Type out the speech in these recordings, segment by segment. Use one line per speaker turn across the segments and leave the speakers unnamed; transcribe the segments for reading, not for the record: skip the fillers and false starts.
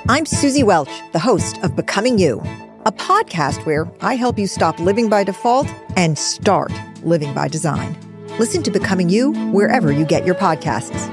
I'm Susie Welch, the host of Becoming You, a podcast where I help you stop living by default and start living by design. Listen to Becoming You wherever you get your podcasts.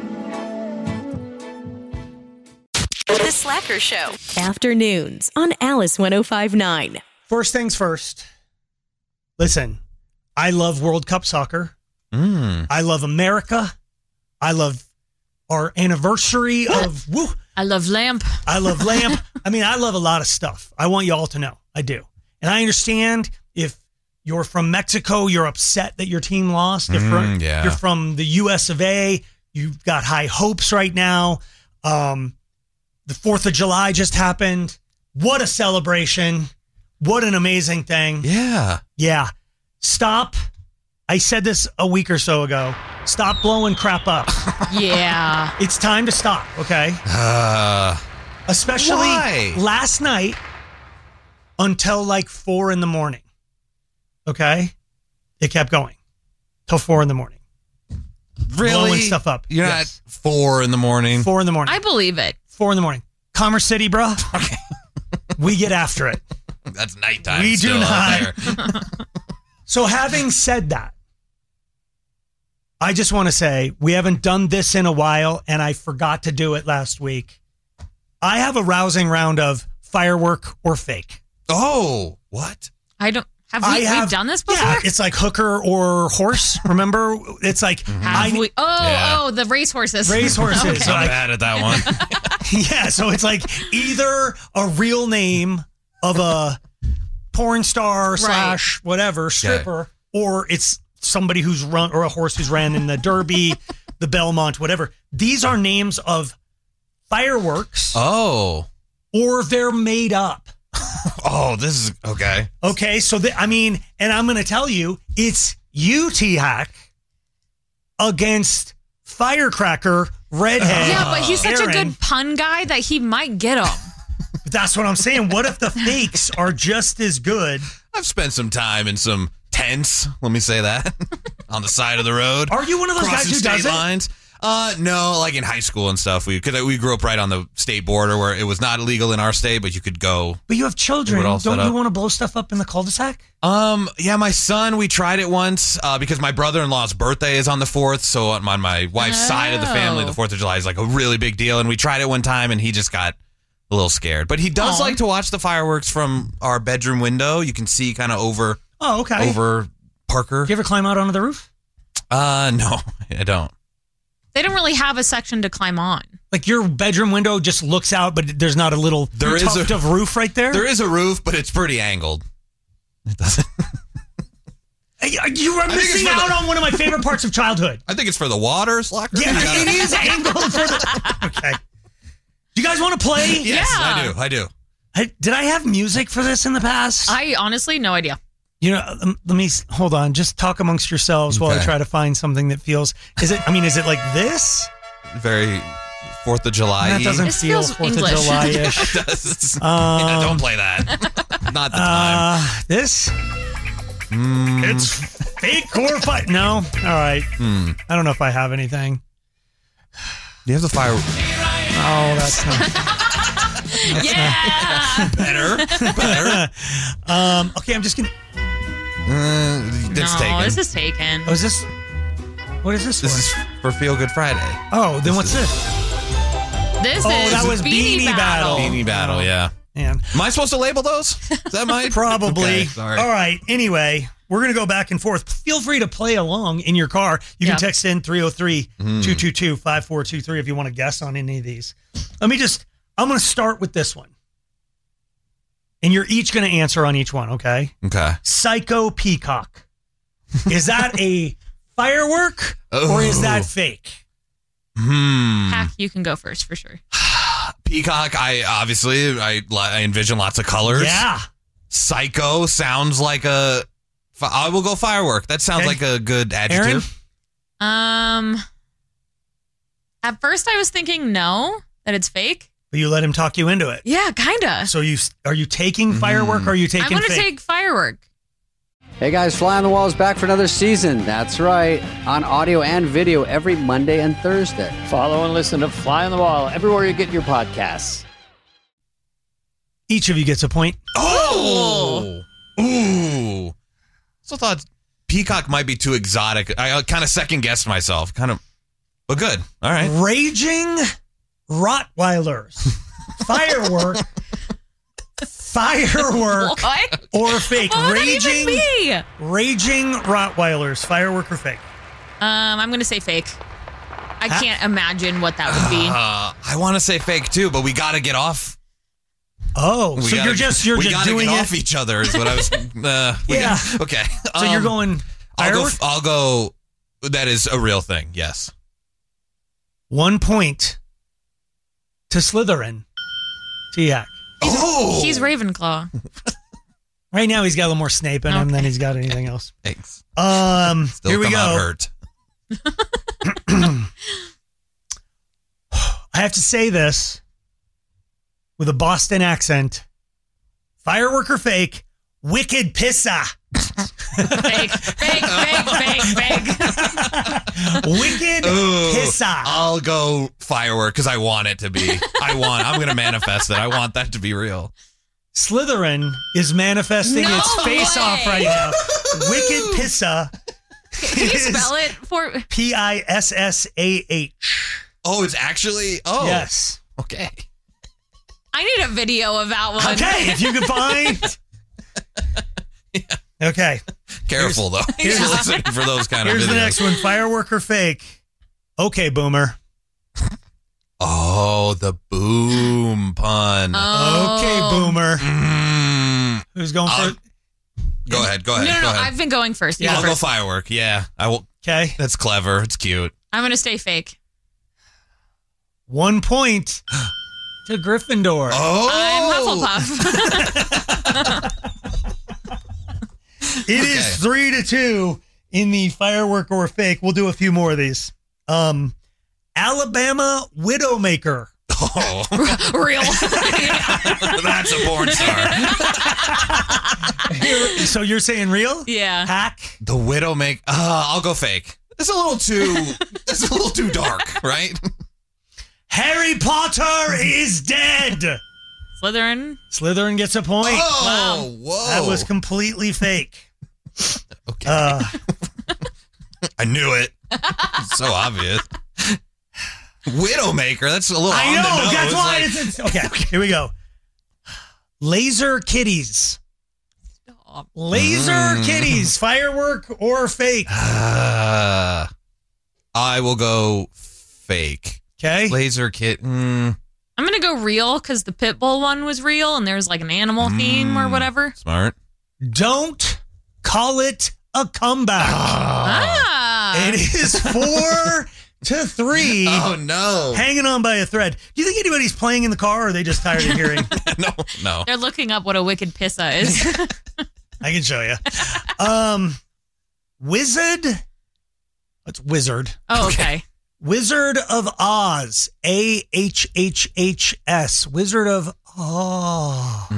The Slacker Show. Afternoons on Alice 105.9.
First things first. Listen, I love World Cup soccer. I love America. I love our anniversary of... Woo,
I love Lamp.
I love Lamp. I mean, I love a lot of stuff. I want you all to know. I do. And I understand if you're from Mexico, you're upset that your team lost. If you're from the US of A, you've got high hopes right now. The 4th of July just happened. What a celebration. What an amazing thing. Yeah. Stop. I said this a week or so ago. Stop blowing crap up.
Yeah.
It's time to stop, okay? Especially last night until like 4 in the morning. Okay? It kept going till 4 in the morning.
Really?
Blowing stuff up.
You're not 4 in the morning?
4 in the morning.
I believe it.
4 in the morning. Commerce City, bro.
Okay.
We get after it.
That's nighttime.
We do not.
There.
So having said that, I just want to say we haven't done this in a while, and I forgot to do it last week. I have a rousing round of firework or fake.
Oh, what?
I don't. We've done this before?
Yeah, it's like hooker or horse. Remember? It's like...
the racehorses.
Racehorses.
Okay.
So I'm bad at that one.
Yeah, so it's like either a real name of a porn star / whatever, stripper, or it's somebody who's run, or a horse who's ran in the Derby, the Belmont, whatever. These are names of fireworks.
Oh.
Or they're made up.
Oh, this is okay.
Okay, so and I'm going to tell you, it's you, T-Hack, against Firecracker, Redhead.
Yeah, but he's such
Aaron.
a good pun guy that he might get them.
That's what I'm saying. What if the fakes are just as good?
I've spent some time in some tents, let me say that, on the side of the road.
Are you one of those guys who does it?
Lines. No, like in high school and stuff. We grew up right on the state border where it was not illegal in our state, but you could go.
But you have children. Don't you want to blow stuff up in the cul-de-sac?
Yeah, my son, we tried it once because my brother-in-law's birthday is on the 4th. So on my wife's side of the family, the 4th of July is like a really big deal. And we tried it one time and he just got a little scared. But he does like to watch the fireworks from our bedroom window. You can see kind of over.
Oh, okay.
Over Parker.
Do you ever climb out onto the roof?
No, I don't.
They don't really have a section to climb on.
Like your bedroom window just looks out, but there's not a little tuft of roof right there?
There is a roof, but it's pretty angled. It doesn't.
You are missing out on one of my favorite parts of childhood.
I think it's for the water, Slacker.
Yeah, it is angled for the... Okay. Do you guys want to play?
Yes,
Yeah.
I do.
Did I have music for this in the past?
I honestly, no idea.
You know, let me hold on. Just talk amongst yourselves while I try to find something that feels. Is it like this?
Very 4th of July.
That doesn't
This
feel
feels
4th
English.
of July-ish.
It does. Don't play that. Not the time.
This. It's fake or fight. No. All right. I don't know if I have anything.
Do you have the fire?
Oh, that's not.
Yeah.
Better.
Okay, I'm just gonna.
It's taken.
This is taken.
Oh, is this? What is this?
This is for Feel Good Friday.
Oh, then what's this?
This is
that was Beanie Battle.
Beanie Battle, yeah.
Man.
Am I supposed to label those? Is that mine?
Probably.
Okay, sorry.
All right. Anyway, we're going to go back and forth. Feel free to play along in your car. You can text in 303-222-5423 if you want to guess on any of these. I'm going to start with this one. And you're each going to answer on each one, okay?
Okay.
Psycho Peacock. Is that a firework or is that fake?
Hack, you can go first for sure.
Peacock, I envision lots of colors.
Yeah.
Psycho sounds like I will go firework. That sounds like a good adjective.
Aaron? At first I was thinking that it's fake.
But you let him talk you into it.
Yeah, kind of.
So are you taking firework or are you taking
I'm going to
fake?
take firework.
Hey guys, Fly on the Wall is back for another season. That's right, on audio and video every Monday and Thursday.
Follow and listen to Fly on the Wall everywhere you get your podcasts.
Each of you gets a point.
Oh! Ooh. So thought peacock might be too exotic. I kind of second-guessed myself. But good. All right.
Raging Rottweilers. Firework.
What?
Or fake.
What would that even be?
Raging Rottweilers. Firework or fake?
I'm going to say fake. I can't imagine what that would be.
I want to say fake too, but we got to get off.
Oh, so you're just doing
get
it
off each other is what I was.
Yeah.
Okay.
So you're going firework?
I'll go. That is a real thing. Yes.
1 point to Slytherin. Tiak.
He's Ravenclaw.
Right now he's got a little more Snape in him than he's got anything else.
Thanks.
Here we go.
Out hurt.
I have to say this with a Boston accent. Firework or fake? Wicked pissa.
Fake.
Wicked pissa.
I'll go firework because I want it to be. I'm going to manifest it. I want that to be real.
Slytherin is manifesting its face off right now. Wicked pissa.
Can you spell it for
Pissah?
Oh, it's actually. Oh,
yes.
Okay.
I need a video of that one.
Okay, if you can find.
Yeah.
Okay.
Careful though. Here's listening for those kind of videos.
Here's the next one. Firework or fake? Okay, boomer.
Oh, the boom pun.
Okay, boomer. Who's going for it?
Go ahead.
No, I've been going first.
I'll go firework. Yeah, I will.
Okay.
That's clever. It's cute.
I'm going to stay fake.
1 point to Gryffindor.
Oh.
I'm Hufflepuff.
It is 3-2 in the firework or fake. We'll do a few more of these. Alabama Widowmaker.
Oh.
Real.
That's a porn star.
So you're saying real?
Yeah.
Hack?
The Widowmaker. I'll go fake. It's a little too dark, right?
Harry Potter is dead. Slytherin gets a point.
Oh, wow. Whoa.
That was completely fake.
Okay. I knew it. It's so obvious. Widowmaker. That's a little.
I know.
On the nose.
That's why it's okay. Here we go. Laser kitties. Laser kitties. Firework or fake?
I will go fake.
Okay.
Laser kit.
I'm going to go real because the Pitbull one was real and there's like an animal theme or whatever.
Smart.
Don't call it a comeback. It is 4-3.
Oh, no.
Hanging on by a thread. Do you think anybody's playing in the car or are they just tired of hearing?
No.
They're looking up what a wicked pissa is.
I can show you. Wizard. It's Wizard.
Oh, okay.
Wizard of Oz. AHHHS. Wizard of Oz.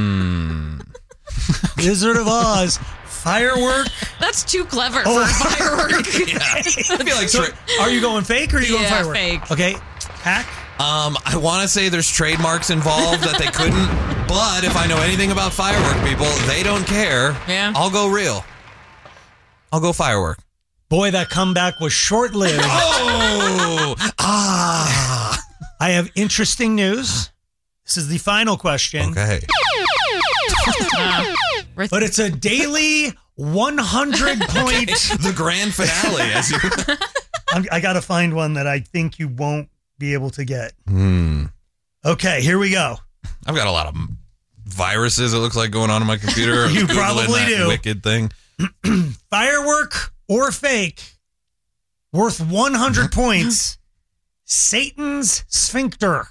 Wizard of Oz. Firework.
That's too clever for a firework.
Yeah. I feel like.
Are you going fake or are you going firework?
Fake.
Okay. Hack.
I want to say there's trademarks involved that they couldn't, but if I know anything about firework people, they don't care.
Yeah.
I'll go real. I'll go firework.
Boy, that comeback was short-lived.
Oh!
I have interesting news. This is the final question.
Okay.
But it's a daily 100-point.
The grand finale.
I got to find one that I think you won't be able to get. Okay, here we go.
I've got a lot of viruses, it looks like, going on my computer.
You probably do.
Wicked thing.
Firework or fake, worth 100 points. Satan's sphincter.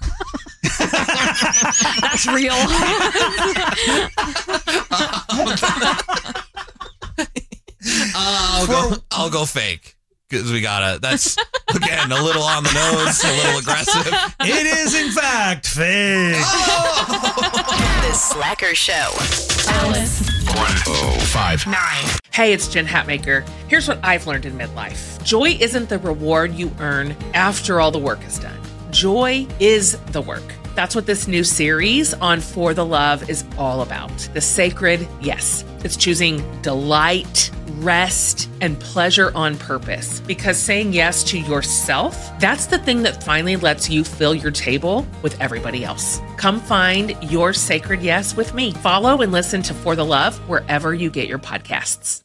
That's real.
I'll go fake. Because we gotta. That's again a little on the nose, a little aggressive.
It is in fact fake.
The Slacker Show. Alice.
1059.
Hey, it's Jen Hatmaker. Here's what I've learned in midlife. Joy isn't the reward you earn after all the work is done. Joy is the work. That's what this new series on For the Love is all about. The sacred yes. It's choosing delight, rest, and pleasure on purpose. Because saying yes to yourself, that's the thing that finally lets you fill your table with everybody else. Come find your sacred yes with me. Follow and listen to For the Love wherever you get your podcasts.